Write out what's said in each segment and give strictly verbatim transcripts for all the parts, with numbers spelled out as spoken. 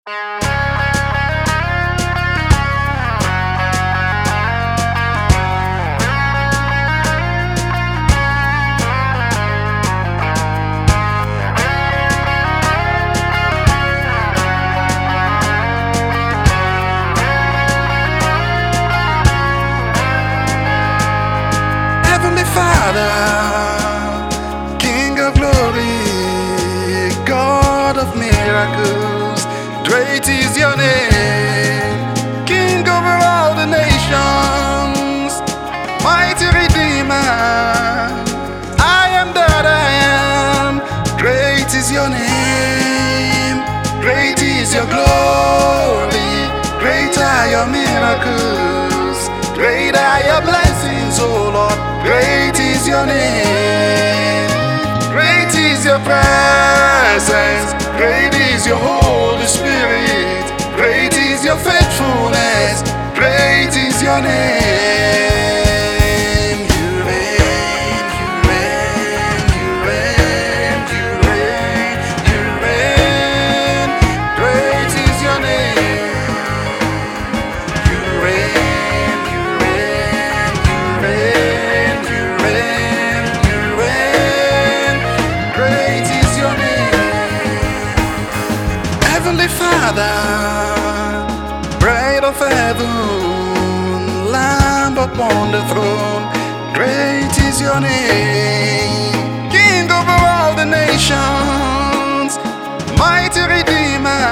Heavenly Father, King of glory, God of miracles, great is your name. King over all the nations, mighty Redeemer, I am that I am. Great is your name, great is your glory, great are your miracles, great are your blessings, oh Lord. Great is your name, great is your presence, great is your Holy Spirit, great is your faithfulness, great is your name. You reign, you reign, you reign, you reign, you reign, great is your name. You reign, you reign, you reign, you reign, you reign, great is your name. Heavenly Father, Bread of heaven, Lamb upon the throne, great is your name. King over all the nations, mighty Redeemer,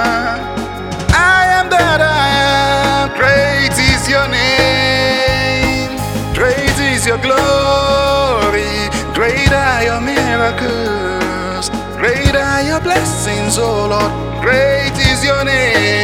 I am that I am. Great is your name, great is your glory, great are your miracles, great are your blessings, oh Lord. Great is your name.